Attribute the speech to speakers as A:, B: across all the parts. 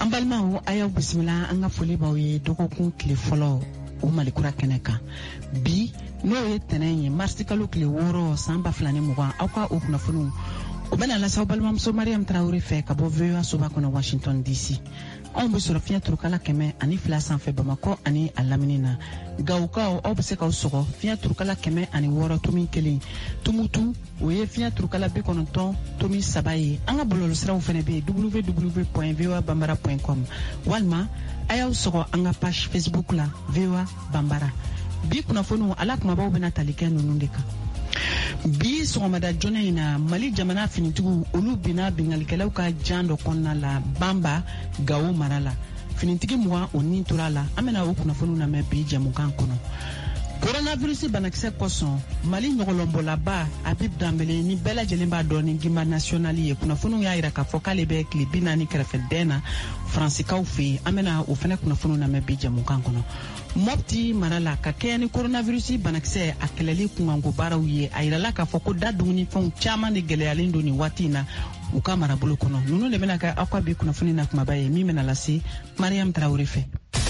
A: An balimaw a y'aw bisimila an ka foli b'aw ye dɔgɔkun tile fɔlɔ o Malikura kɛnɛ kan. Bi n'o ye tɛnɛn ye marisi kalo tile 6 san 2020 aw ka o kunnafoniw o bɛna lasaw balimamuso Mariam Traoré fɛ ka bɔ VOA soba kɔnɔ Washington DC. Anw bɛ sɔrɔ fiɲɛ turukala 102 sanfɛ Bamakɔ ani a lamini na. Gawukaw aw bɛ se k'aw sɔgɔ fiɲɛ turukala 106 tomi 1. Tumutu o ye fiɲɛ turukala 90 tomi 3 ye. An ka bɔlɔlɔsiraw fana bɛ www.voabambara.com walima a y'aw sɔgɔ an ka page Facebook la VOA Bambara. Bi kunnafoniw ala kumabaw bɛna tali kɛ ninnu de kan. Bi sɔgɔmada joona in na Mali jamana finitigiw olu bina bingalikɛlaw ka jan dɔ kɔnɔna la Bamba Gawo mara la. Finitigi 20 o ni tora la an bɛna o kunnafoniw lamɛn bi jɛmukan kɔnɔ. Coronavirus banakisɛ kosɔn Mali ɲɔgɔlɔnbɔlaba Habib Dambele ni bɛɛ lajɛlen b'a dɔn ni Gimba national ye kunnafoniw y'a yira k'a fɔ k'ale bɛ tile 40 kɛrɛfɛdɛn na Faransikaw fɛ yen. An bɛna o fana kunnafoniw lamɛn bi jɛmukan kɔnɔ. Mopti mara la ka kɛɲɛ ni coronavirus banakisɛ a kɛlɛli kunkanko baaraw ye a yirala k'a fɔ ko da dumunifɛnw caman de gɛlɛyalen don nin waati in na u ka marabolo kɔnɔ. Ninnu de bɛna kɛ aw ka bi kunnafoni na kumaba ye min bɛna lase Mariam Traoré fɛ.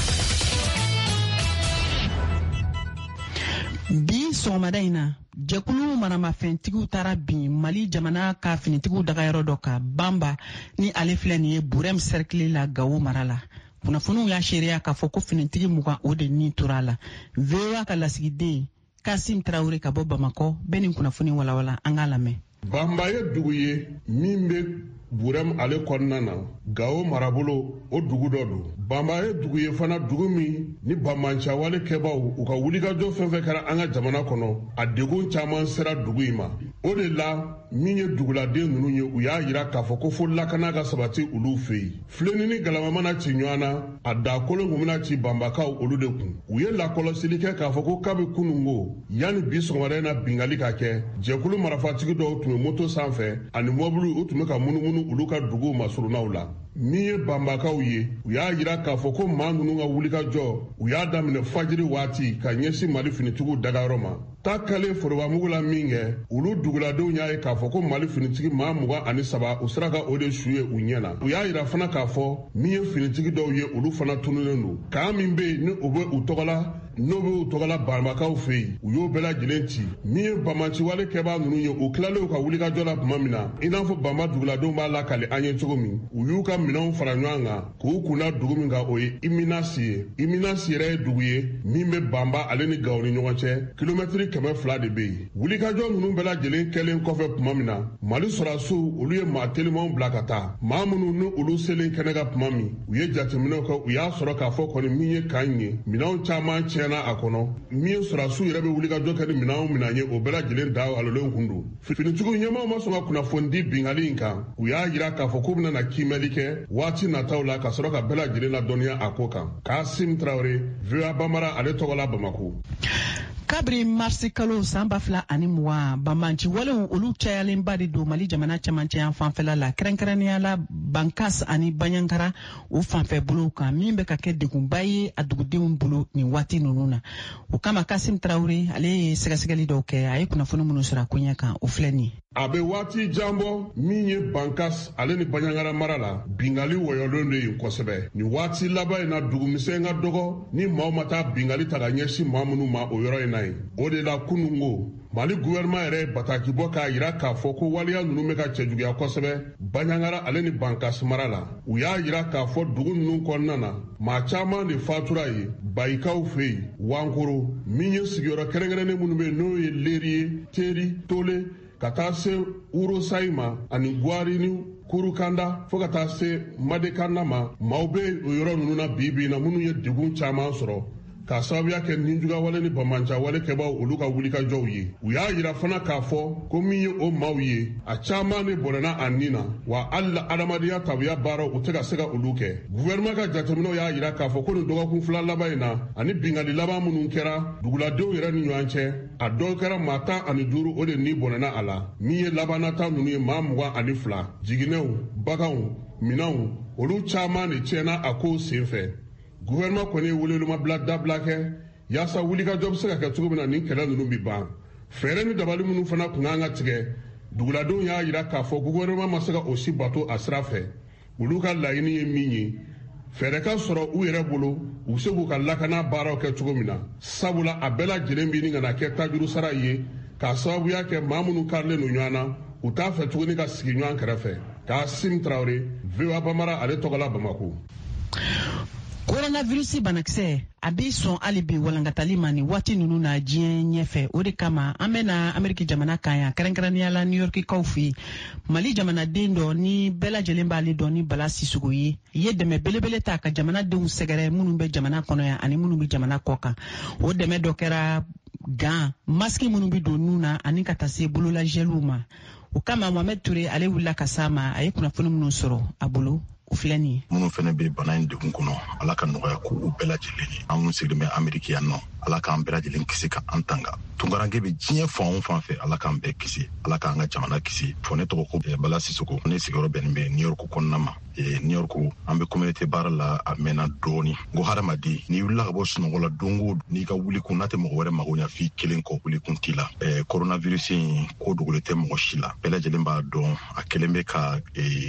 A: Bi sɔgɔmada in na jɛkulu maramafɛntigiw taara bin Mali jamana ka finitigiw dagayɔrɔ dɔ ka Bamba ni ale filɛ nin ye Burem cercle la Gawo mara la. Kunnafoniw y'a seereya k'a fɔ ko finitigi 20 o de ni tora la. VOA ka lasigiden Kasim Traoré ka bɔ Bamakɔ bɛ nin kunnafoni walawala an k'a lamɛn.
B: Bamba ye dugu ye min bɛ Burem ale kɔnɔna na Gawo marabolo o dugu dɔ don. Bamba ye dugu ye fana dugu min ni Bambanca wale kɛbaw u ka wulikajɔ fɛn fɛn kɛra an ka jamana kɔnɔ a degun caman sera dugu in ma. O de la min ye duguladen ninnu ye u y'a yira k'a fɔ ko fo lakana ka sabati olu fɛ yen. Fileni ni galama mana ci ɲɔgɔn na a dakolon kun bɛna ci Bambakaw olu de kun. U ye lakɔlɔsili kɛ k'a fɔ ko kabi kunungo yanni bi sɔgɔmada in na bingali ka kɛ jɛkulu marafatigi dɔw tun bɛ moto sanfɛ ani mɔbili u tun bɛ ka munumunu olu ka dugu masurunaw la. Min ye Bambakaw ye u y'a yira k'a fɔ ko maa ninnu ka wulikajɔ u y'a daminɛ fajiri waati ka ɲɛsin Mali finitigiw dagayɔrɔ ma. Ta kale forobamugu la min kɛ olu duguladenw y'a ye k'a fɔ ko Mali finitigi maa 23 u sera ka o de su ye u ɲɛna. U y'a yira fana k'a fɔ min ye finitigi dɔw ye olu fana tununnen don. Kan min bɛ yen ni o bɛ u tɔgɔla n'o bɛ u tɔgɔla Bambakaw fɛ yen u y'o bɛɛ lajɛlen ci. Min ye Bamanci wale kɛbaa ninnu ye u tilalen u ka wulikajɔ la tuma min na i n'a fɔ Bamba duguladenw b'a lakale an ye cogo min u y'u ka minɛnw fara ɲɔgɔn kan k'u kunna dugu min kan o ye Iminasi ye. Iminasi yɛrɛ ye dugu ye min bɛ Bamba ale ni Gawo ni ɲɔgɔn cɛ kilomɛtiri 200 de bɛ yen. Wulikajɔ ninnu bɛɛ lajɛlen kɛlen kɔfɛ tuma min na Mali sɔrɔdasiw olu ye maa telimanw bila ka taa maa minnu ni olu selen kɛnɛ kan tuma min u ye jateminɛw kɛ u y'a sɔrɔ k'a fɔ kɔni min ye kan ye minɛnw caman tiɲɛna a kɔnɔ. Min ye sɔrɔdasiw yɛrɛ bɛ wulikajɔ kɛ ni minɛn ye o bɛɛ lajɛlen da walolen kun don. Finitigiw ɲɛmaaw ma sɔn ka kunnafoni di bingali in kan u y'a yira k'a fɔ k'u bɛna na kiimɛli kɛ waati nataw la ka sɔrɔ ka bɛɛ lajɛlen ladɔnniya a ko kan. Kasim Traoré VOA Bambara ale tɔgɔ la Bamako.
A: Kabiri marisi kalo san 2020 Bambanci walew olu cayalenba de don Mali jamana cɛmancɛ yan fanfɛla la kɛrɛnkɛrɛnnenya la Bankas ani Baɲankara o fanfɛ bolow kan min bɛ ka kɛ degunba ye a dugudenw bolo nin waati ninnu na. O kama Kasim Traoré ale ye sɛgɛsɛgɛli dɔw kɛ a ye kunnafoni minnu sɔrɔ a ko ɲɛ kan o filɛ nin ye.
B: A bɛ waati jan bɔ min ye Bankas ale ni Baɲankara mara la bingali wɔyɔlen de yen kosɛbɛ. Nin waati laban in na dugumisɛn ka dɔgɔ ni maaw ma taa bingali ta ka ɲɛsin maa minnu ma o yɔrɔ in na ye. O de la kunungo Mali gouvernement yɛrɛ bataki bɔ k'a yira k'a fɔ ko waliya ninnu bɛ ka cɛjuguya kosɛbɛ Baɲankara ale ni Bankas mara la. U y'a yira k'a fɔ dugu ninnu kɔnɔna na maa caman de fatura ye Bayikaw fɛ yen Wankoro min ye sigiyɔrɔ kɛrɛnkɛrɛnnen minnu bɛ yen n'o ye Leri ye Teri Tole ka taa se Urosayi ma ani Gwari ni Kurukanda fo ka taa se Madekanda ma maaw bɛ o yɔrɔ ninnu na bi na minnu ye degun caman sɔrɔ k'a sababuya kɛ ninjuga wale ni Bambanca wale kɛbaw olu ka wulikajɔw ye. U y'a yira fana k'a fɔ ko min ye o maaw ye a caman de bɔnɛna a nin na wa hali adamadenya tabiya baaraw u tɛ ka se ka olu kɛ. Gouvernement ka jateminɛw y'a yira k'a fɔ ko nin dɔgɔkun 2 laban in na ani bingali laban minnu kɛra duguladenw yɛrɛ ni ɲɔgɔn cɛ a dɔw kɛra maa 15 o de ni bɔnɛna a la. Min ye labanata ninnu ye maa 22 jiginɛw baganw minɛnw olu caman de tiɲɛna a ko senfɛ. Gouvernement kɔni ye weleluma bila dabila kɛ yaasa wulikajɔ bɛ se ka kɛ cogo min na nin kɛlɛ ninnu bi ban. Fɛɛrɛ ni dabali minnu fana kun kan ka tigɛ duguladenw y'a yira k'a fɔ gouvernement ma se ka o si bato a sira fɛ. Olu ka laɲini ye min ye fɛɛrɛ ka sɔrɔ u yɛrɛ bolo u se k'u ka lakana baaraw kɛ cogo min na sabula a bɛɛ lajɛlen bi ni ka na kɛ tajuru sara ye k'a sababuya kɛ maa minnu karilen don ɲɔgɔn na u t'a fɛ tuguni ka sigi ɲɔgɔn kɛrɛfɛ. Kasim Traoré, VOA Bambara, ale tɔgɔla Bamako.
A: Coronavirus banakisɛ a bɛ sɔn hali bi walankatali ma ni waati ninnu na diɲɛ ɲɛfɛ. O de kama an bɛna Ameriki jamana kan yan kɛrɛnkɛrɛnnenya la New Yorkikaw fɛ yen. Mali jamanaden dɔ ni bɛɛ lajɛlen b'ale dɔn ni Bala Sissogo ye. I ye dɛmɛ belebele ta ka jamanadenw sɛgɛrɛ minnu bɛ jamana kɔnɔ yan ani minnu bɛ jamana kɔ kan. O dɛmɛ dɔ kɛra gan, maski minnu bɛ don nun na ani ka taa se bolola gɛliw ma. O kama Mohamed Touré ale wulila ka s'a ma a ye kunnafoni minnu sɔrɔ a bolo.
C: Minnu fɛnɛ bɛ bana in degun kɔnɔ ala ka nɔgɔya k'u bɛɛ lajɛlen ye. An sigilen bɛ Ameriki yan nɔ ala k'an bɛɛ lajɛlen kisi ka an tanga. Tunkaranke bɛ diɲɛ fan o fan fɛ ala k'an bɛɛ kisi, ala k'an ka jamana kisi. Fɔ ne tɔgɔ ko Bala Sissogo, ne sigiyɔrɔ bɛnnen bɛ New York kɔnɔna ma. New York an bɛ communauté baara la a mɛnna dɔɔni. N ko hadamaden n'i wulila ka bɔ sunɔgɔ la don o don n'i ka wulikun n'a tɛ mɔgɔ wɛrɛ mago ɲa f'i kelen kɔ wulikun t'i la. Coronavirus in ko dogolen tɛ mɔgɔ si la. Bɛɛ lajɛlen b'a dɔn a kelen bɛ ka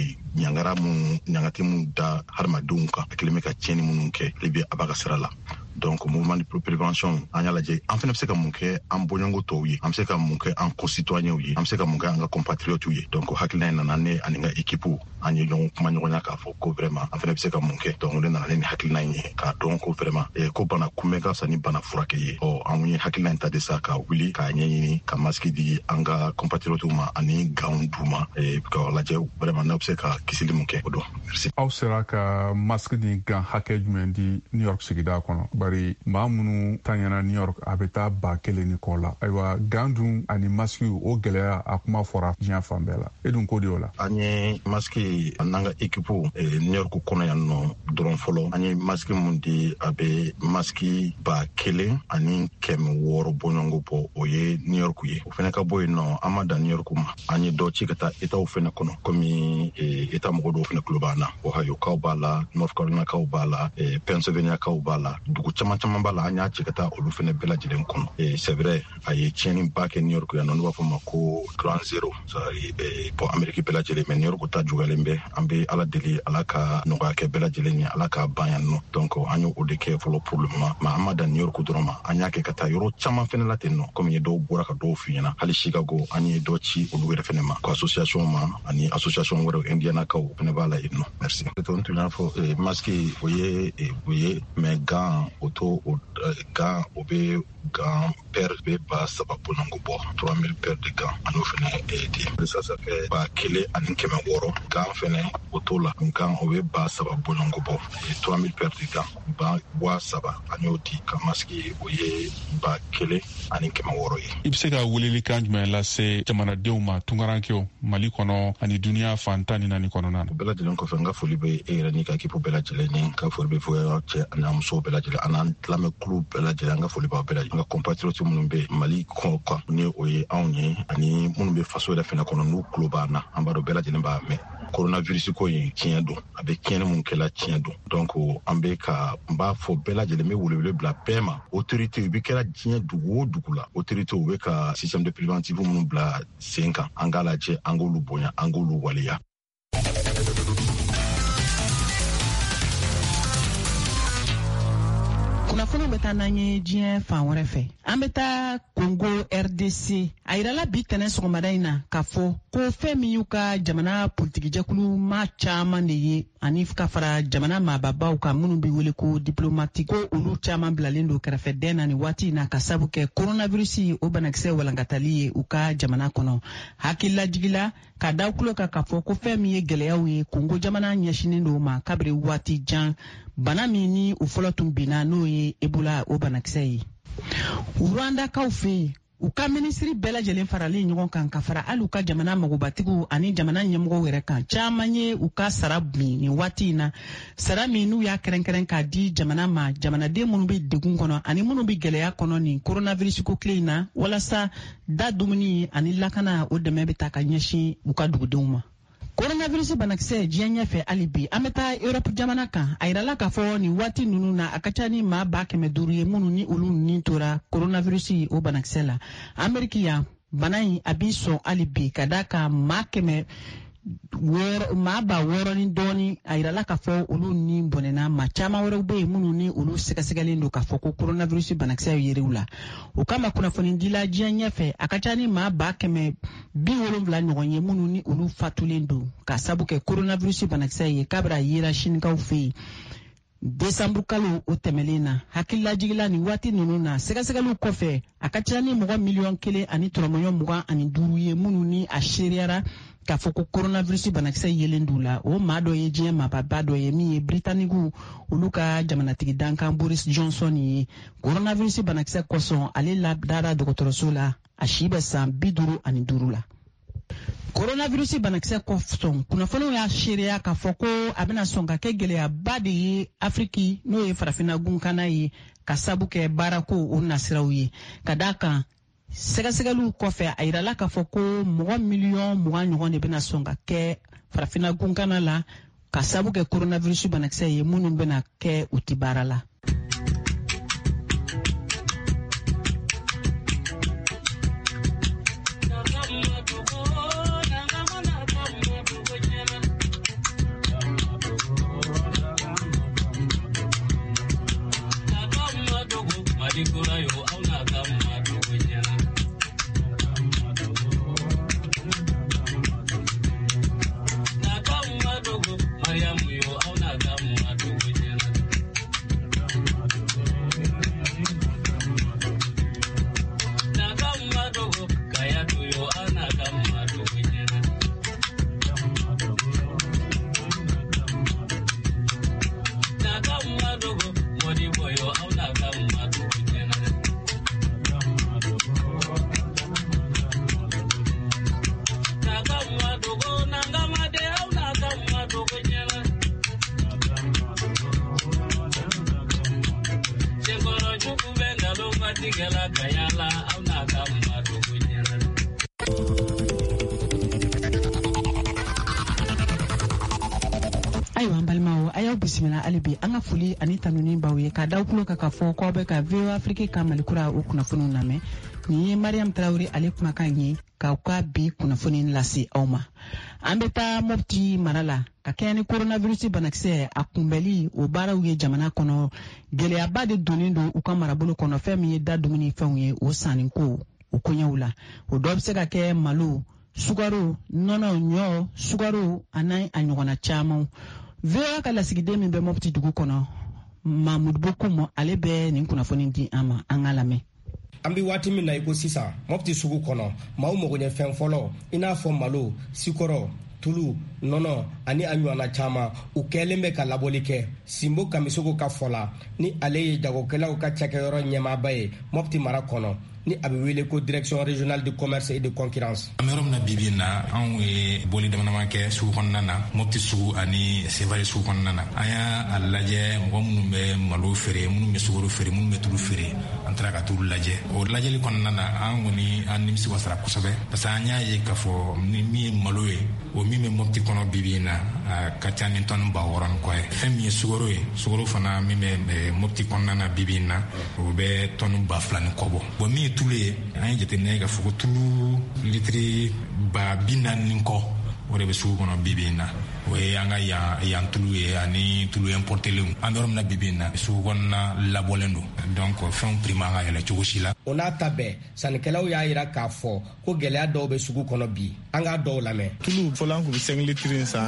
C: ɲangati mun da hadamadenw kan, a kelen bɛ ka tiɲɛni minnu kɛ libi a b'a ka sira la. Donc mouvement de prévention an y'a lajɛ an fana bɛ se ka mun kɛ an bɔɲɔgɔnko tɔw ye, an bɛ se ka mun kɛ an concitoyens ye, an bɛ se ka mun kɛ an ka compatriotes ye. Donc hakilina in nana ne ani n ka équipe an ye ɲɔgɔn kuma ɲɔgɔnya k'a fɔ ko vraiment an fana bɛ se ka mun kɛ. Donc ne nana ne ni hakilina in ye k'a dɔn ko vraiment ko bana kunbɛn ka fisa ni bana furakɛ ye. An ye hakilina in ta de sa ka wuli k'a ɲɛɲini ka masque di an ka compatriotes ma ani gants d'u ma ka lajɛ vraiment n'a bɛ se ka kisili mun kɛ o don. Merci.
D: Aw sera ka masque ni gant hakɛ jumɛn di New York sigida kɔnɔ? Bari maa minnu taɲana New York a bɛ taa 1000 ni kɔ la. Ayiwa gant dun ani masque o gɛlɛya a kuma fɔra diɲɛ fan bɛɛ la. E dun ko de o la? An
C: ye masque n'an ka équipe New York kɔnɔ yan nɔ dɔrɔn fɔlɔ an ye masque mun di a bɛ masque 1000 ani 600 bɔɲɔgɔnko bɔ o ye New York ye. O fana ka bɔ yen nɔ an ma dan New York ma an ye dɔ ci ka taa États fana kɔnɔ komi État mɔgɔ dɔw fana tulo b'an na. Ohio kaw b'a la, North Carolina kaw b'a la, Pennsylvania kaw b'a la, dugu caman b'a la an y'a ci ka taa olu fana bɛɛ lajɛlen kɔnɔ. C'est vrai a ye tiɲɛni ba kɛ New York yan nɔ n'u b'a fɔ ma ko Ground Zero pour Ameriki bɛɛ lajɛlen mais New York ta juguyalen bɛ an bɛ ala deli ala ka nɔgɔya kɛ bɛɛ lajɛlen ye ala k'a ban yan nɔ. Donc an ye o de kɛ fɔlɔ pour le moment mais an ma dan New York dɔrɔn ma an y'a kɛ ka taa yɔrɔ caman fana la ten nɔ komi ye dɔw bɔra ka dɔw f'i ɲɛna hali Chicago an ye dɔ ci olu yɛrɛ fana ma ko association ma ani association wɛrɛw Indiana kaw fana b'a la yen nɔ. Merci. N tun y'a fɔ masque o ye mais gant o to gant o bɛ gant paire bɛ 3,000 bɔ 3000 paires de gants an'o fana di ça fait 1000 ani 600 gant fana o t'o la gant o bɛ 3,000 bɔ 3000 paires de gants 3,000 ani o di ka masque o ye 1000 ani 600 ye.
D: I bɛ se ka welelikan jumɛn lase jamanadenw ma tunkarankew Mali kɔnɔ ani duniya fan 14 kɔnɔna na?
C: Bɛɛ lajɛlen kɔfɛ n ka foli bɛ e yɛrɛ n'i ka équipe bɛɛ lajɛlen ye, n ka foli bɛ fɔ cɛ ani musow bɛɛ lajɛlen ani lamɛnkulu bɛɛ lajɛlen an ka foli b'aw bɛɛ lajɛlen. N ka compatriotes minnu bɛ Mali kɔ kan ni o ye anw ye ani minnu bɛ faso yɛrɛ fana kɔnɔ n'u tulo b'an na an b'a dɔn bɛɛ lajɛlen b'a mɛn. Coronavirus ko in tiɲɛ don a bɛ tiɲɛni mun kɛla tiɲɛ don donc an bɛ ka n b'a fɔ bɛɛ lajɛlen bɛ welewele bila bɛɛ ma autorité bi kɛra diɲɛ dugu o dugu la autorité u bɛ ka système de préventif minnu bila sen kan an k'a lajɛ an k'olu bonya an k'olu waleya.
A: Kunnafoni bɛ taa n'an ye diɲɛ fan wɛrɛ fɛ. An bɛ taa Congo RDC. A yirala bi tɛnɛ sɔgɔmada in na k'a fɔ ko fɛn min y'u ka jamana politigijɛkulu maa caman de ye ani ka fara jamana maababaw kan minnu bɛ wele ko diplomatique ko olu caman bilalen don kɛrɛfɛdɛn na ni waati in na ka sabu kɛ coronavirus o banakisɛ walankatali ye u ka jamana kɔnɔ. Hakililajigila ka da tulo kan k'a fɔ ko fɛn min ye gɛlɛyaw ye Congo jamana ɲɛsinen don ma kabiri waati jan bana min ni u fɔlɔ tun binna n'o ye Ebola o banakisɛ ye. Rwandakaw fɛ yen u ka minisiri bɛɛ lajɛlen faralen ɲɔgɔn kan ka fara hali u ka jamana magobatigiw ani jamana ɲɛmɔgɔw yɛrɛ kan caman ye u ka sara bin nin waati in na sara min n'u y'a kɛrɛnkɛrɛn k'a di jamana ma jamanaden minnu bɛ degun kɔnɔ ani minnu bɛ gɛlɛya kɔnɔ nin coronavirus ko tile in na walasa da dumuni ani lakana o dɛmɛ bɛ ta ka ɲɛsin u ka dugudenw ma. Coronavirus banakisɛ diɲɛ ɲɛfɛ hali bi an bɛ taa Europe jamana kan a yirala k'a fɔ nin waati ninnu na a ka ca ni maa 500,000 ye minnu ni olu ni tora coronavirus o banakisɛ la. Ameriki yan bana in a b'i sɔn hali bi ka da kan maa 600 ni dɔɔni a yirala k'a fɔ olu ni bɔnɛna ma caman wɛrɛw be minnu ni olu sɛgɛsɛgɛlen don k'a fɔ ko coronavirus banakisɛ yeriw la. O kama kunnafoni dila diɲɛ ɲɛfɛ a ka ca ni maa 170 ɲɔgɔn ye minnu ni olu fatulen don ka sabu kɛ coronavirus banakisɛ ye kabra yera shinikaw fɛ yen. Desanburu kalo o tɛmɛlen na hakililajigila ni waati ninnu na sɛgɛsɛgɛliw kɔfɛ a ka ca ni mɔgɔ 1,325,000 ye minnu ni a seriyara k'a fɔ ko coronavirus banakisɛ yelen d'u la. O maa dɔ ye diɲɛ maababa dɔ ye min ye Britanigu olu ka jamanatigi dankan Boris Johnson ye. Coronavirus banakisɛ kosɔn ale ladara dɔgɔtɔrɔso la a si bɛ san 55 la. Coronavirus banakisɛ kosɔn kunnafoniw y'a seereya k'a fɔ ko a bɛna sɔn ka kɛ gɛlɛyaba de ye Afriki n'o ye farafina gunkana ye ka sabu kɛ baarako o nasiraw ye. Ka d'a kan sɛgɛsɛgɛliw kɔfɛ a yirala k'a fɔ ko mɔgɔ 20,000,000 ɲɔgɔn de bɛna sɔn ka kɛ farafina gunkana la ka sabu kɛ coronavirus banakisɛ ye minnu bɛna kɛ u ti baara la. Ayiwa an balimaw a y'aw bisimila hali bi an ka foli ani tanuni b'aw ye k'a d'aw tulo kan k'a fɔ k'aw bɛ ka VOA Afrique ka malikura o kunnafoniw lamɛn. Nin ye Mariam Tarawele ale kumakan ye k'aw ka bi kunnafoni lase aw ma. An bɛ taa Mopti mara la ka kɛɲɛ ni coronavirus banakisɛ a kunbɛli o baaraw ye jamana kɔnɔ gɛlɛyaba de donnen don u ka marabolo kɔnɔ fɛn min ye da dumuni fɛnw ye o sanni ko o koɲɛw la. O dɔ bɛ se ka kɛ malo, sugaro, nɔnɔ, ɲɔ, sugaro ani a ɲɔgɔnna caman. VOA ka lasigiden min bɛ Mopti dugu kɔnɔ Mahmud Bokumo ale bɛ nin kunnafoni di an ma an ka lamɛn.
E: An bɛ waati min na i ko sisan Mopti sugu kɔnɔ maaw magoɲɛfɛn fɔlɔ i n'a fɔ malo, sikɔrɔ, tulu, nɔnɔ ani a ɲɔgɔnna caman u kɛlen bɛ ka labɔli kɛ. Simbo Kamisogo ka fɔ la ni ale ye jagokɛlaw ka cakɛyɔrɔ ɲɛmaaba ye Mopti mara kɔnɔ ni a bɛ wele ko direction régionale du commerce et de concurrence.
F: An bɛ yɔrɔ min na bi in na anw ye boli damadama kɛ sugu kɔnɔna na Mopti sugu ani Sevare sugu kɔnɔna na an y'a lajɛ mɔgɔ minnu bɛ malo feere minnu bɛ sukaro feere minnu bɛ tulu feere an taara ka tulu lajɛ. O lajɛli kɔnɔna na an kɔni an nimisi wasara kosɛbɛ parce que an y'a ye k'a fɔ ni min ye malo ye o min bɛ Mopti kɔnɔ bi in na a ka ca ni tɔni 6000 ni kɔ ye. Fɛn min ye sukaro ye sukaro fana min bɛ Mopti kɔnɔna na bi in na o bɛ tɔni 2000 ni kɔ bɔ. Bon min ye tulu ye an ye jateminɛ k'a fɔ ko tulu litiri 40,000 kɔ o de bɛ sugu kɔnɔ bi in na. O ye an ka yan tulu ye ani tulu importelenw an bɛ yɔrɔ min na bi in na sugu kɔnɔna labɔlen don donc fɛnw prix man ka yɛlɛ cogo si la.
E: O n'a ta bɛɛ sannikɛlaw y'a jira k'a fɔ ko gɛlɛya dɔw bɛ sugu kɔnɔ bi an k'a dɔw lamɛn.
C: Tulu fɔlɔ an kun bɛ 5 litiri san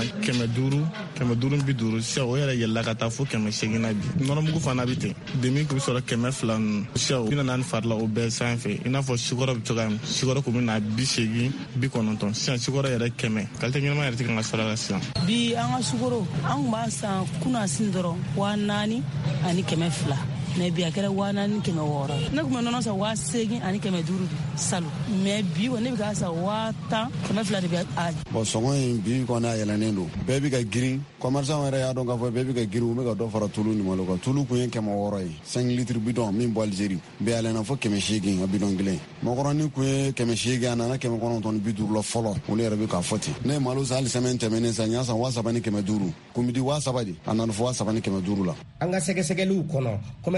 C: 500 sisan o yɛrɛ yɛlɛla ka taa fo 800 na bi. Nɔnɔmugu fana bɛ ten demi kun bɛ sɔrɔ 200 ninnu sisan 40 farila o bɛɛ sanfɛ i n'a fɔ sikɔrɔ bɛ cogoya min sikɔrɔ kun bɛ na 80 90 sisan sikɔrɔ yɛrɛ 100 kalite ɲɛnama yɛrɛ tɛ kan ka sɔrɔ a la sisan.
G: Bi an ka sukaro an kun b'a san kunasini dɔrɔn 400 ani 200 mais bi a kɛra 400 ni 600 ne kun bɛ nɔnɔ san 800 ani 500 salo mais bi ne bɛ k'a san 1000 200 de bɛ a.
H: Bon sɔngɔ in bi kɔni a yɛlɛnnen don bɛɛ bɛ ka girin commerçant yɛrɛ y'a dɔn k'a fɔ bɛɛ bɛ ka girin u bɛ ka dɔ fara tulu nin malo kan tulu kun ye 600 ye 5 litiri bidon min bɔ Algérie bɛɛ yɛlɛnna fo 800 a bidon kelen mɔgɔrɔni kun ye 800 a nana 950 la fɔlɔ olu yɛrɛ bɛ k'a fɔ ten ne ye malo san hali semaine tɛmɛnen san n y'a san 7,500 kun bɛ di 7,000 de a nana fɔ 7,500 la.
E: An ka sɛgɛsɛgɛliw kɔnɔ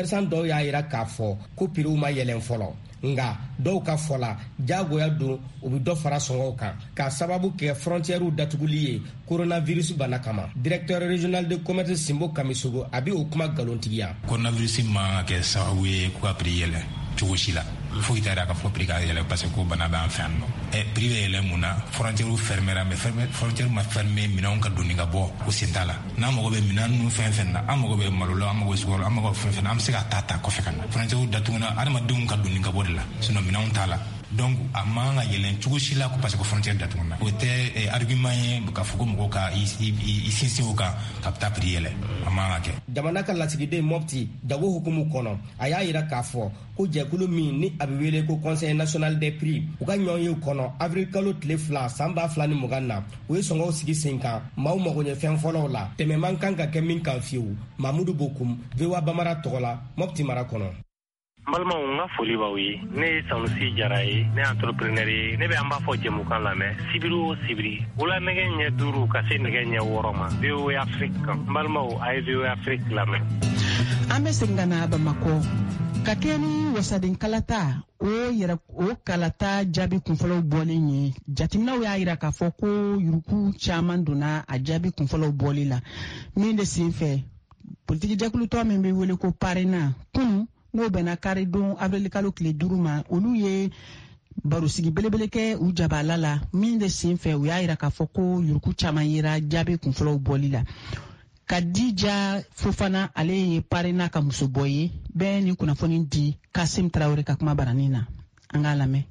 E: commerçant dɔw y'a yira k'a fɔ ko prix ma yɛlɛn fɔlɔ nga dɔw ka fɔla jagoya don u bɛ dɔ fara sɔngɔw kan k'a sababu kɛ frontières datuguli ye coronavirus bana kama. Directeur régional de commerce Simbo Kamisogo a bɛ o kuma galontigiya.
F: Coronavirus ma kɛ sababu ye ko ka prix yɛlɛn cogo si la. Faut que ka fɔ prix ka yɛlɛn parce que ko bana b'an fɛ yan nɔ. Prix bɛ yɛlɛn mun na frontières fermera mais frontières ma fermé minɛnw ka donni ka bɔ o sen t'a la. N'an mago bɛ minɛn ninnu fɛn fɛn na an mago bɛ malo la an mago bɛ sukaro an mago bɛ fɛn fɛn na an bɛ se ka ta kɔfɛ ka na. Frontières datuguna adamadenw ka donni ka bɔ de la sinon minɛnw t'a la. Donc a man ka yɛlɛn cogo si la parce que frontière datuguna. O tɛ argument ye k'a fɔ ko mɔgɔw ka i sinsin o kan ka taa prix yɛlɛn a man ka kɛ.
E: Jamana ka lasigiden Mopti jago hukumu kɔnɔ a y'a yira k'a fɔ ko jɛkulu min ni a bɛ wele ko Conseil national des prix u ka ɲɔgɔn ye kɔnɔ avril kalo tile 2 san 2020 na u ye sɔngɔw sigi sen kan maaw mago ɲɛ fɛn fɔlɔw la tɛmɛ man kan ka kɛ min kan fiyewu. Mamudu Bokum VOA Bamara tɔgɔ la Mopti mara kɔnɔ.
I: N balimaw n ka foli b'aw ye ne ye Sanusi Jara ye ne ye entrepreneur ye ne bɛ an b'a fɔ jɛmukan lamɛn sibiri o sibiri wula nɛgɛ ɲɛ 5 ka se nɛgɛ ɲɛ 6 ma VOA Afrique kan n balimaw a ye VOA Afrique lamɛn.
A: An bɛ segin ka na Bamako ka kɛ ni wasaden kalata o kalata jaabi kunfɔlɔw bɔlen ye jateminɛw y'a yira k'a fɔ ko yuruku caman donna a jaabi kunfɔlɔw bɔli la min de sen fɛ politiki jɛkulutɔ min bɛ wele ko parena kunu n'o bɛnna kari don avril kalo tile 5 ma olu ye barosigi belebele kɛ u jabala la min de sen fɛ u y'a yira k'a fɔ ko yuruku caman yera jaabi kunfɔlɔw bɔli la. Kadija Fofana ale ye parena ka muso bɔ ye bɛɛ ni kunnafoni di Kasim Traoré ka kuma baranin na an k'a lamɛn.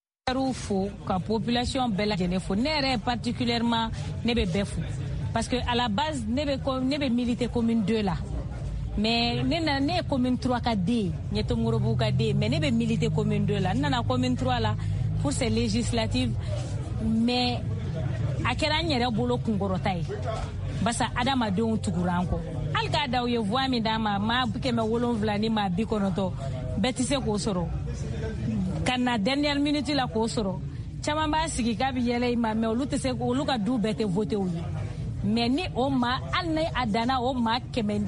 J: Fo ka population bɛɛ lajɛlen fo ne yɛrɛ particulièrement ne bɛ bɛɛ fo parce que à la base ne bɛ militer commune 2 la mais ne ye commune 3 ka den ɲɛto Morobo ka den mais ne bɛ militer commune 2 la n nana commune 3 la pour ces législatives mais a kɛra n yɛrɛ bolo kunkɔrɔta ye basa adamadenw tugura an kɔ hali k'a da u ye voix min d'a ma maa 7 ni maa 90 bɛɛ tɛ se k'o sɔrɔ ka na dernière minute la k'o sɔrɔ caman b'a sigi k'a bɛ yɛlɛ i ma mais olu tɛ se olu ka du bɛɛ tɛ voter u ye mais ni o ma hali ni a danna o maa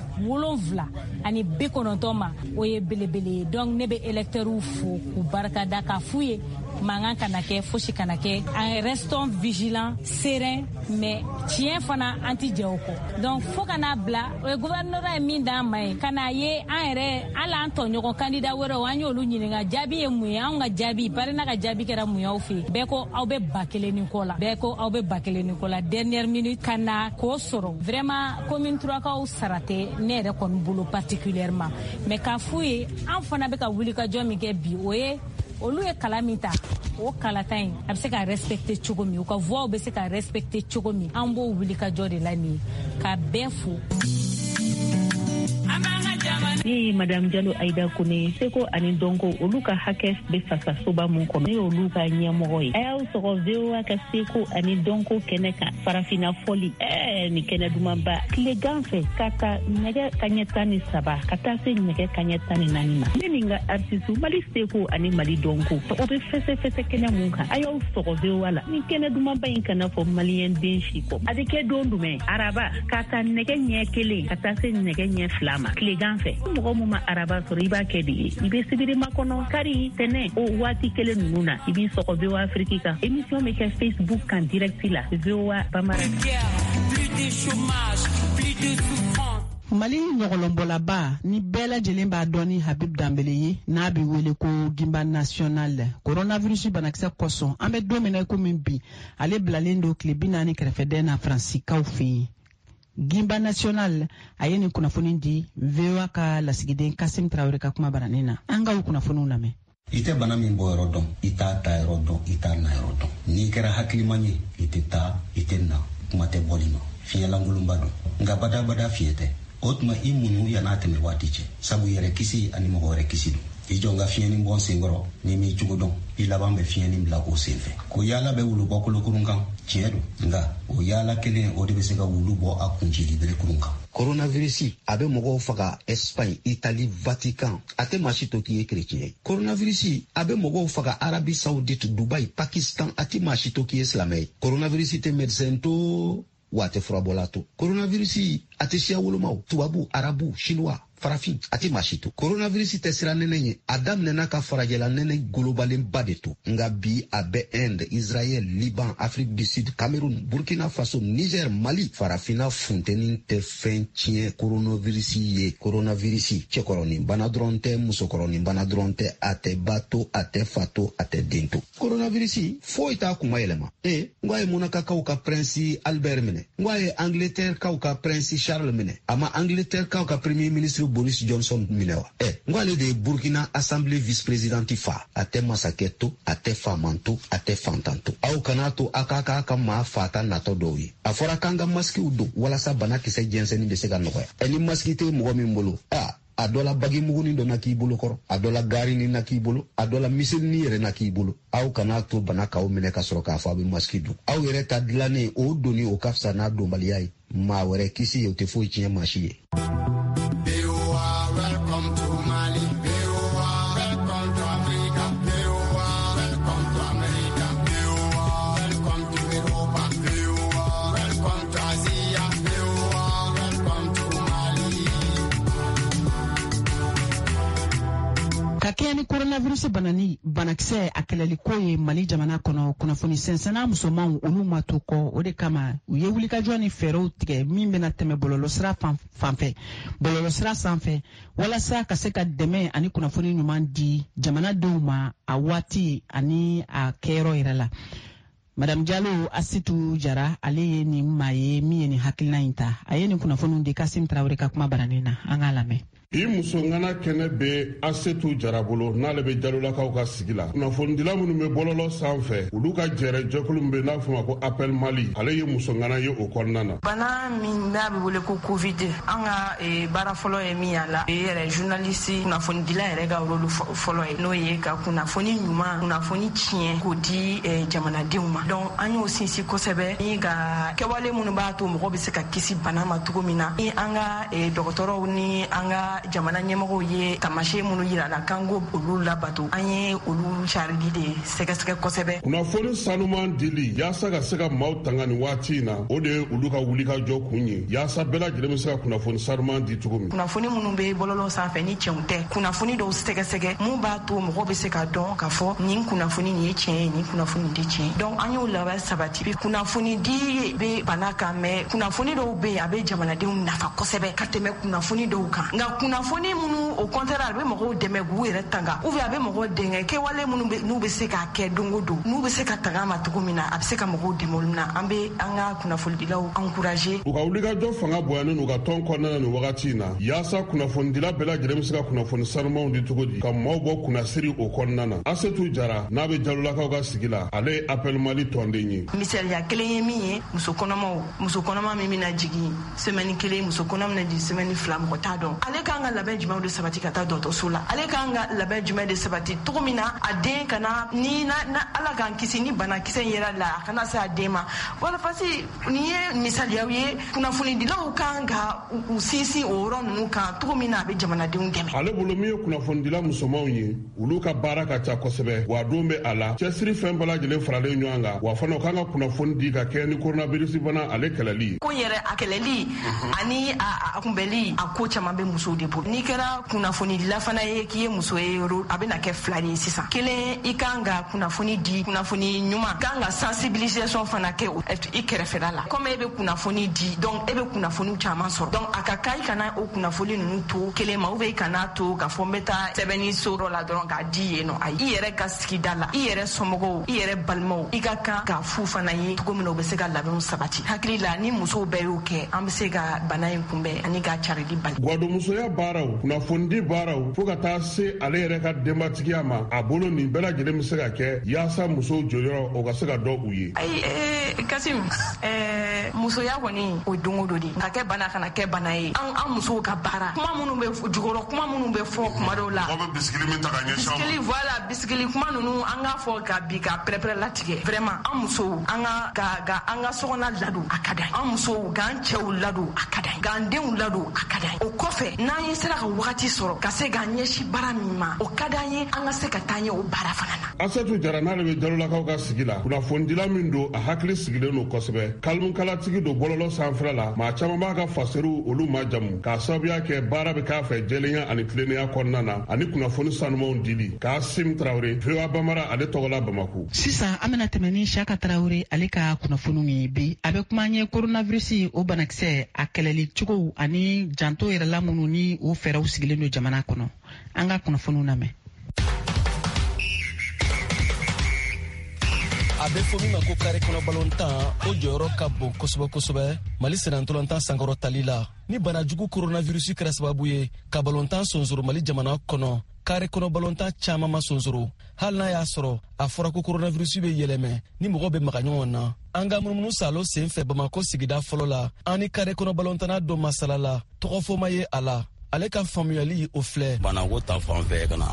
J: 7 ani 90 ma o ye belebele ye donc ne bɛ électeurs fo k'u barikada k'a f'u ye mankan kana kɛ fosi kana kɛ en restant vigilant serein mais tiɲɛ fana an ti jɛ o kɔ donc fo kana bila o gouverneur ye min d'an ma ye kana ye an yɛrɛ hali an tɔɲɔgɔn candidat wɛrɛw an y'olu ɲininka jaabi ye mun ye an ka jaabi parena ka jaabi kɛra mun y'aw fɛ bɛɛ ko aw bɛ 1000 ni kɔ la bɛɛ ko aw bɛ 1000 ni kɔ la dernière minute kana k'o sɔrɔ vraiment commune 3 kaw sara tɛ ne yɛrɛ kɔni bolo particulièrement mais k'a f'u ye an fana bɛ ka wulikajɔ min kɛ bi o ye olu ye kala min ta o kalata in a bɛ se ka respecter cogo min u ka voix bɛ se ka respecter cogo min an b'o wulikajɔ de la nin ka bɛɛ fo.
K: Ne ye Madame Diallo Aïda Kone Seko ani Donko olu ka hakɛ bɛ fasasoba mun kɔnɔ ne y'olu ka ɲɛmɔgɔ ye a y'aw sɔgɔ VOA ka Seko ani Donko kɛnɛ kan farafina fɔli ni kɛnɛ dumanba tilegan fɛ ka ta nɛgɛ kaɲɛ 13 ka taa se nɛgɛ kaɲɛ 14 ma ne ni n ka artiste Mali Seko ani Mali Donko o bɛ fɛsɛfɛsɛ kɛnɛ mun kan a y'aw sɔgɔ VOA la ni kɛnɛ dumanba in kana fɔ maliyɛn den si kɔ a bɛ kɛ don jumɛn araba ka ta nɛgɛ ɲɛ 1 ka taa se nɛgɛ ɲɛ 2 ma tilegan fɛ mɔgɔ mun ma araba sɔrɔ i b'a kɛ de ye i bɛ sibiri makɔnɔ kari tɛnɛ o waati kelen ninnu na i b'i sɔgɔ VOA Afrique kan émission bɛ kɛ Facebook kan direct la VOA Bamara.
A: Mali ɲɔgɔlɔnbɔlaba ni bɛɛ lajɛlen b'a dɔn ni Habib Dambele ye n'a bɛ wele ko Gimba national coronavirus banakisɛ kosɔn an bɛ don min na komi bi ale bilalen don tile 40 kɛrɛfɛden na Fransikaw fɛ yen. Gimba national a ye nin kunnafoni di VOA ka lasigiden Kasim Traoré ka kuma baranin na an ka o kunnafoniw lamɛn.
L: I tɛ bana min bɔ yɔrɔ dɔn i t'a ta yɔrɔ dɔn i t'a na yɔrɔ dɔn n'i kɛra hakiliman ye i tɛ taa i tɛ na kuma tɛ bɔli ma fiɲɛlankolonba dɔn nka badabada fiɲɛ tɛ o tuma i muɲu yan'a tɛmɛ waati cɛ sabu yɛrɛ kisi ani mɔgɔ wɛrɛ kisi don i jɔ n ka fiɲɛnin bɔ n senkɔrɔ n'i m'i cogo dɔn i laban bɛ fiɲɛnin bila o sen fɛ ko yaala bɛ wulu bɔ kolokurun kan tiɲɛ don nka o yaala kelen o de bɛ se ka wulu bɔ a kuncili berekurun kan coronavirus a bɛ mɔgɔw faga Espagne Italie Vatican a tɛ maa si to k'i ye chrétien ye coronavirus a bɛ mɔgɔw faga Arabie Saoudite Dubai Pakistan a tɛ maa si to k'i ye silamɛ ye coronavirus tɛ médecin to wa a tɛ furabɔla to coronavirus a tɛ siya wolomaw tubabu arabu chinois
M: farafin a tɛ maa si to coronavirus tɛ sira nɛnɛ ye a daminɛna ka farajɛla nɛnɛ golobalenba de to nka bi a bɛ Inde, Israël, Liban, Afrique du Sud, Cameroun, Burkina Faso, Niger, Mali farafina funtɛni tɛ fɛn tiɲɛ coronavirus ye. Coronavirus cɛkɔrɔnin bana dɔrɔn tɛ musokɔrɔnin bana dɔrɔn tɛ a tɛ ba to a tɛ fa to a tɛ den to. Coronavirus foyi t'a kuma yɛlɛma n ko a ye monakakaw ka prince Albert minɛ n ko a ye Angleterre kaw ka prince Charles minɛ a ma Angleterre kaw ka premier ministre Boris Johnson minɛ wa n ko ale de ye Burkina assemblée vice-présidente fa a tɛ masakɛ to a tɛ faman to a tɛ fantan to aw kana to a k'a ka maa fata natɔ dɔw ye a fɔra k'an ka maskiw don walasa banakisɛ jɛnsɛnni bɛ se ka nɔgɔya ni maski tɛ mɔgɔ min bolo a dɔ la bagi muguni dɔ na k'i bolo kɔrɔ a dɔ la garini na k'i bolo a dɔ la miselini yɛrɛ na k'i bolo aw kana to bana k'aw minɛ ka sɔrɔ k'a fɔ a bɛ maski dun aw yɛrɛ ta dilannen o doni o ka fisa n'a donbaliya ye maa wɛrɛ kisi ye o tɛ foyi tiɲɛ maa si ye.
A: Kaya ni coronavirus banakisɛ a kɛlɛliko ye Mali jamana kɔnɔ kunnafoni sɛnsɛnna musomanw olu ma to kɔ o de kama u ye wulikajɔ ni fɛɛrɛw tigɛ min bɛna tɛmɛ bɔlɔlɔsira fanfɛ bɔlɔlɔsira sanfɛ walasa ka se ka dɛmɛ ani kunnafoni ɲuman di jamanadenw ma a waati ani a kɛyɔrɔ yɛrɛ la. Madame Diallo Asitu Jara ale ye nin maa ye min ye nin hakilina in ta a ye nin kunnafoniw di Kasim Traoré ka kuma baranin na an k'a lamɛn.
B: I muso ŋana kɛnɛ bɛ Asetu Jara bolo n'ale bɛ Jalolakaw ka sigi la kunnafonidila minnu bɛ bɔlɔlɔ sanfɛ olu ka jɛrɛ jɛkulu min bɛ n'a fɔ ma ko Appel Mali ale ye muso ŋana ye o kɔnɔna na. Bana min n'a bɛ wele ko Covid an ka baara fɔlɔ ye min y'a la yɛrɛ journaliste kunnafonidila yɛrɛ ka rôle fɔlɔ ye n'o ye ka kunnafoni ɲuman kunnafoni tiɲɛ k'o di jamanadenw ma donc an y'o sinsin kosɛbɛ ni ka kɛwale minnu b'a to mɔgɔ bɛ se ka kisi bana ma cogo min na ni an ka dɔgɔtɔrɔw ni an ka jamana ɲɛmɔgɔw ye tamasiyɛn minnu yira la k'an ko olu labato an ye olu carili de sɛgɛsɛgɛ kosɛbɛ. Kunnafoni sanuman dili yaasa ka se ka maaw tanga nin waati in na o de ye olu ka wulikajɔ kun ye yaasa bɛɛ lajɛlen bɛ se ka kunnafoni sanuman di cogo min. Kunnafoni minnu bɛ bɔlɔlɔ sanfɛ ni tiɲɛw tɛ kunnafoni dɔw sɛgɛsɛgɛ mun b'a to mɔgɔw bɛ se ka dɔn k'a fɔ nin kunnafoni nin ye tiɲɛ ye nin kunnafoni tɛ tiɲɛ donc an y'o labɛn sabati kunnafoni di bɛ bana kan mɛ kunnafoni dɔw bɛ yen a bɛ jamanadenw nafa kosɛbɛ ka tɛmɛ kunnafoni dɔw kan nka kunnafoni minnu au contraire a bɛ mɔgɔw dɛmɛ k'u yɛrɛ tanga ou bien a bɛ mɔgɔw dɛmɛ kɛwale minnu n'u bɛ se k'a kɛ don o don n'u bɛ se ka tanga ma cogo min na a bɛ se ka mɔgɔw dɛmɛ olu na an bɛ an ka kunnafonidilaw encourager u ka wulikajɔ fanga bonyalen n'u ka tɔn kɔnɔna nin wagati in na yaasa kunnafonidila bɛɛ lajɛlen bɛ se ka kunnafoni sanumanw di cogo di ka maaw bɔ kunnasiri o kɔnɔna na Asetu Jara n'a bɛ Jalolakaw ka sigi la ale ye Appel Mali tɔnden ye misaliya kelen ye min ye muso kɔnɔma min bɛna jigin semaine kelen muso kɔnɔma bɛna jigin semaine fila mɔgɔ t'a dɔn ale kan ka labɛn jumɛnw de sabati ka taa dɔgɔtɔrɔso la ale kan ka labɛn jumɛn de sabati cogo min na a den kana ni na ala k'an kisi ni banakisɛ in yɛrɛ la a kana se a den ma wala parce que nin ye misaliyaw ye kunnafonidilaw kan ka u sinsin o yɔrɔ ninnu kan cogo min na a bɛ jamanadenw dɛmɛ. Ale bolo min ye kunnafonidila musomanw ye olu ka baara ka ca kosɛbɛ wa don bɛ a la cɛsiri fɛn bɛɛ lajɛlen faralen ɲɔgɔn kan wa fana u kan ka kunnafoni di ka kɛ ni coronavirus bana ale kɛlɛli. Ko yɛrɛ a kɛlɛli ani a kunbɛli a ko caman bɛ musow de bolo n'i kɛra kunnafonidila fana ye k'i ye muso ye a bɛna kɛ fila de ye sisan kelen i kan ka kunnafoni di kunnafoni ɲuman kan ka sensibilisation fana kɛ i kɛrɛfɛla la comme e bɛ kunnafoni di donc e bɛ kunnafoniw caman sɔrɔ donc a ka kan i kana o kunnafoni ninnu to kelen ma ou bien i kana to k'a fɔ n bɛ taa sɛbɛnni so dɔ la dɔrɔn k'a di yen nɔ ayi i yɛrɛ ka sigida la i yɛrɛ somɔgɔw i yɛrɛ balimaw i ka kan k'a fu fana ye cogo min na u bɛ se ka labɛnw sabati hakili la ni musow bɛɛ y'o kɛ an bɛ se ka bana in kunbɛn ani ka carili bali. Gwadomusoya baaraw kunnafoni baaraw fo ka taa se ale yɛrɛ ka denbatigiya ma a bolo nin bɛɛ lajɛlen bɛ se ka kɛ yaasa musow jɔyɔrɔ o ka se ka dɔn u ye. Ayi Kasim musoya kɔni o don o don de ka kɛ bana kana kɛ bana ye an musow ka baara kuma minnu bɛ jukɔrɔ kuma minnu bɛ fɔ kuma dɔw la. Mɔgɔ bɛ bisikili min ta ka ɲɛsin bisikili voilà bisikili kuma ninnu an k'a fɔ ka bi ka pɛrɛpɛrɛ latigɛ vraiment
N: kama an musow an ka sokɔnɔ ladon a ka d'an an musow k'an cɛw ladon a ka d'an k'an denw ladon a ka d'an o kɔfɛ n'an ye sera ka wagati sɔrɔ ka se k'an ɲɛsin baara min ma o ka d'an ye an ka se ka taa ɲɛ o baara fana na.
B: Asatu Jara n'ale bɛ Jalolakaw ka sigi la kunnafonidila min don a hakili sigilen don kosɛbɛ kalimunkalatigi don bɔlɔlɔ sanfɛla la maa caman b'a ka faseriw olu majamu k'a sababuya kɛ baara bɛ k'a fɛ jɛlenya ani tilennenya kɔnɔna na ani kunnafoni sanumanw dili Kasim Traore VOA Bambara ale tɔgɔla Bamako.
A: Sisan an bɛna tɛmɛ ni Saka Traore ale ka kunnafoniw ye bi a bɛ kuma ye coronavirus o banakisɛ a kɛlɛli cogo ani janto yɛrɛla minnu ni o fɛɛrɛw sigilen don jamana kɔnɔ an ka kunnafoniw lamɛn.
O: A bɛ fɔ min ma ko kare kɔnɔ balontan o jɔyɔrɔ ka bon kosɛbɛ kosɛbɛ Mali senatɔlɔntan sankɔrɔtali la ni banajugu coronavirus kɛra sababu ye ka balontan sonsoro Mali jamana kɔnɔ kare kɔnɔ balontan caman ma sonsoro hali n'a y'a sɔrɔ a fɔra ko coronavirus bɛ yɛlɛmɛ ni mɔgɔ bɛ maga ɲɔgɔn na an ka munumunu salo sen fɛ Bamako sigida fɔlɔ la an ni kare kɔnɔ balontanna dɔ masala la tɔgɔ fɔ ma ye a la ale ka faamuyali o filɛ
P: banako ta fan fɛ ka na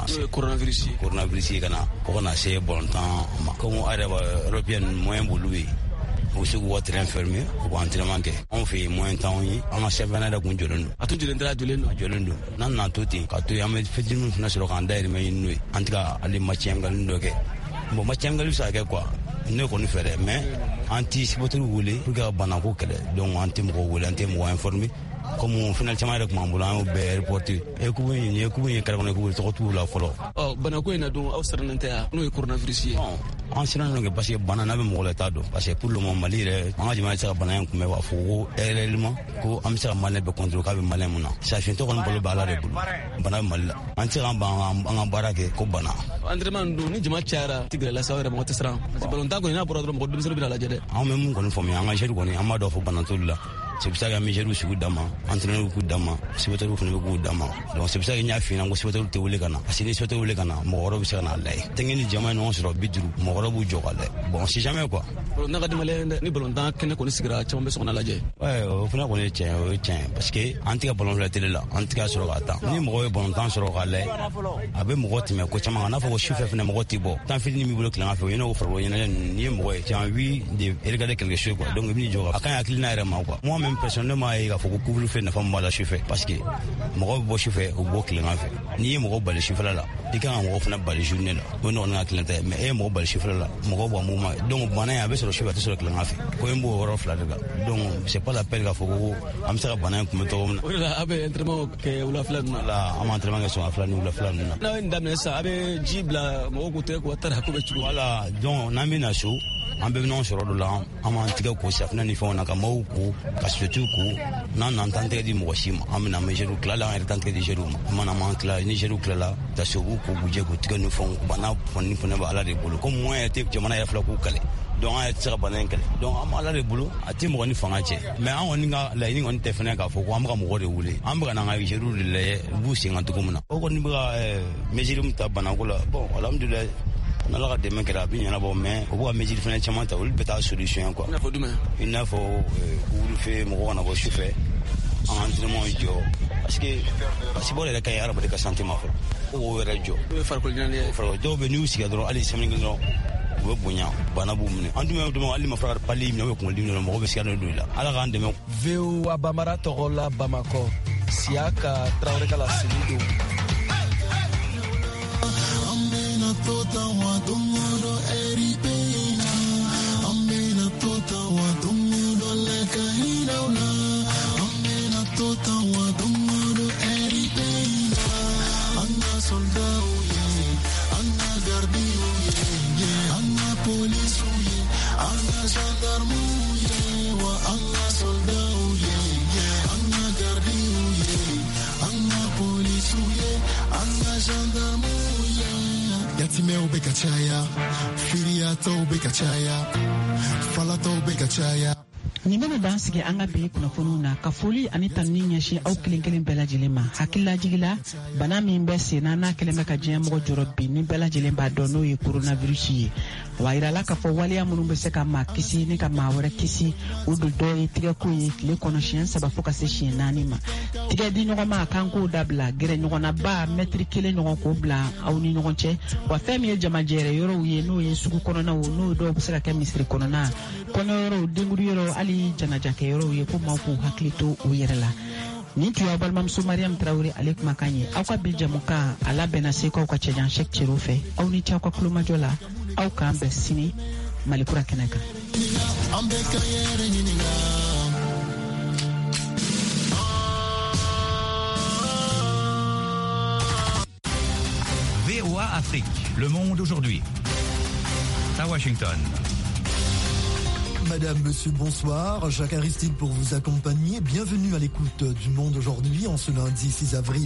P: coronavirus ka na fo ka na se balontan ma comme araba européenne moyen b'olu ye u se k'u ka terrain fermer u ka entraînement kɛ anw fɛ yen moyen t'anw ye an ka championnat de kun jɔlen don a tun jɔlen tɛ a jɔlen don n'an nana to ten ka to yen an bɛ fitinin fana sɔrɔ k'an dayirimɛ ɲini n'o ye an tɛ ka ale match ngalani dɔ kɛ bon match ngali bɛ se ka kɛ quoi ne kɔni fɛ dɛ mais an ti supporter wele pour que ka banako kɛlɛ donc an tɛ mɔgɔ wele an tɛ mɔgɔ informer comme final caman yɛrɛ tun b'an bolo an y'o bɛɛ reporté ekubu in ye kɛrɛ kɔnɔ ekubu tɔgɔ t'u la fɔlɔ
O: banako in na don aw sirannen tɛ yan n'o ye coronavirus ye
P: an sirannen don kɛ parce que bana n'a bɛ mɔgɔ la t'a dɔn parce que pour le moment Mali yɛrɛ an ka jamana tɛ se ka bana in kunbɛn b'a fɔ ko réellement ko an bɛ se ka Malien bɛɛ contrôler k'a bɛ Malien mun na safiyɛntɔ kɔni balo bɛ Ala de bolo bana bɛ Mali la an tɛ se k'an ban an ka baara kɛ ko bana
O: entraînement don ni jama cayara tigɛrɛ la sa yɛrɛ mɔgɔ tɛ siran parce que balontan kɔni n'a bɔra dɔrɔn mɔgɔ denmisɛnninw bɛna lajɛ dɛ
P: an bɛ mun kɔni faamuya an ka jeunes kɔni an b'a dɔn fɔ bana t'olu la c'est pour ça que misériw sugu d'a ma entraîneur k'u d'a ma supporter fana bɛ k'u d'a ma donc c'est pour ça que n y'a f'i ɲɛna ko supporter tɛ wele ka na parce que ni supporter wele ka na mɔgɔ wɛrɛ bɛ se ka n'a lajɛ tɛnkɛ ni jama ye ɲɔgɔn sɔrɔ 50 mɔgɔ wɛrɛ b'u jɔ ka lajɛ bon c'est jamais quoi
O: balontan ka di Malien dɛ ni balontan kɛnɛ kɔni sigira caman bɛ sɔn ka lajɛ
P: o fana kɔni ye tiɲɛ o ye tiɲɛ parce que an tɛ ka ballon filɛ télé la an tɛ ka sɔrɔ k'a ta ni mɔgɔ ye balontan sɔrɔ k'a lajɛ a bɛ mɔgɔ tɛmɛ ko caman kan n'a fɔ ko sufɛ fana mɔgɔ tɛ bɔ temps fitinin b'i bolo tilegan fɛ o ye n'o farikolo ɲɛnajɛ ninnu n'i ye mɔgɔ ye tu as envie de regarder quelque chose quoi donc i b'i jɔ a ka ɲi hakilina yɛrɛ ma quoi moi même personnellement k'a fɔ ko couvre-feu nafa min b'a la sufɛ parce que mɔgɔ bɛ bɔ sufɛ u bɔ tilegan fɛ n'i ye mɔgɔ bali sufɛla la i kan ka mɔgɔ fana bali journée la o ɲɔgɔn ka tilen tɛ mais e ye mɔgɔ bali sufɛla la mɔgɔ bɔ mun ma donc bana in a bɛ sɔrɔ sufɛ a tɛ sɔrɔ tilegan fɛ ko in b'o yɔrɔ fila de la donc c'est pas la peine k'a fɔ ko an bɛ se ka bana in kunbɛn cogo min na
O: o de la a bɛ entraînement kɛ wulafɛla ninnu
P: na an bɛ entraînement kɛ sɔgɔmafɛla ni wulafɛla ninnu na
O: n'aw ye nin daminɛ sisan a bɛ ji bila mɔgɔw k'u tɛgɛ ko tari ko bɛ cogo
P: voilà donc n'an bɛ na so an bɛɛ bɛ ɲɔgɔn sɔrɔ dɔ la an b'an tigɛ ko safunɛ ni fɛnw na ka maaw ko ka surtout ko n'an n'an t'an tɛgɛ di mɔgɔ si ma an bɛ na mesure tila la an yɛrɛ t'an tɛgɛ di jeliw ma an mana m'an tila ni jeliw tilala ta se u b'u ko k'u jɛ k'u tigɛ ni fɛnw bana kɔni fana bɛ Ala de bolo comme moyen tɛ jamana yɛrɛ fila k'u kɛlɛ donc an yɛrɛ tɛ se ka bana in kɛlɛ donc an bɛ Ala de bolo a tɛ mɔgɔ ni fanga cɛ mais an kɔni ka laɲini kɔni tɛ fɛnɛ k'a fɔ ko an bɛ ka mɔgɔ de wele an bɛ ka n'an ka jeliw de lajɛ u b'u sen kan cogo min na o kɔni bɛ ka mesure min ta banako la bon alhamdulilayi n'Ala ka dɛmɛ kɛra a bɛ ɲɛnabɔ mais u b'u ka mesure fɛnɛ caman ta olu bɛ taa solution quoi i n'a fɔ couvre-feu mɔgɔ kana bɔ sufɛ an ka entraînement jɔ parce que basibɔl yɛrɛ ka ɲi hadamaden ka santé ma fɔlɔ ko k'o yɛrɛ jɔ dɔw bɛ n'u sigira dɔrɔn hali semaine kelen dɔrɔn u bɛ bonya bana b'u minɛ an dun bɛ hali ma fara ka pali minɛ u bɛ kunkolodimi dɔrɔn mɔgɔ bɛ siga dɔ don i la Ala k'an dɛmɛ.
O: VOA Bambara tɔgɔ la Bamakɔ Siaka Traoré ka laseli don.
Q: Yatimeo bekachaya, firiato bekachaya, falato bekachaya.
A: Ni bena dan sigi an ka bi kunnafoniw na ka foli ani tanni ɲɛsin aw kelen kelen bɛɛ lajɛlen ma. Hakilila jigila bana min bɛ sen na n'a kɛlen bɛ ka diɲɛ mɔgɔ jɔrɔ bi ni bɛɛ lajɛlen b'a dɔn n'o ye coronavirus ye. Wa yirala k'a fɔ waleya minnu bɛ se ka maa kisi ni ka maa wɛrɛ kisi o don dɔ ye tigɛko ye tile kɔnɔ siɲɛ 3 fo ka se siɲɛ 4 ma. Tigɛ di ɲɔgɔn ma kan k'o dabila gɛrɛ ɲɔgɔnna ba mɛtiri 1 ɲɔgɔn k'o bila aw ni ɲɔgɔn cɛ. Wa fɛn min ye jamajɛrɛ yɔrɔw ye n'o ye sugu kɔnɔnaw n'o dɔw bɛ se ka kɛ misiri kɔnɔna kɔɲɔyɔrɔw denguru yɔrɔ hali janajakɛ yɔrɔw ye ko maaw k'u hakili to u yɛrɛ la. Nin tun y'aw balimamuso Mariam Traoré ale kumakan ye. Aw ka bi jamukan a labɛnna seko aw ka cɛjan Cheikh Thierno fɛ. Aw ni ce aw ka kulomajɔ la. Aw k'an bɛn sini Malikura kɛnɛ kan.
R: VOA Afrique, le monde aujourd'hui. À Washington.
S: Madame, monsieur, bonsoir. Jacques Aristide pour vous accompagner. Bienvenue à l'écoute du Monde aujourd'hui en ce lundi 6 avril.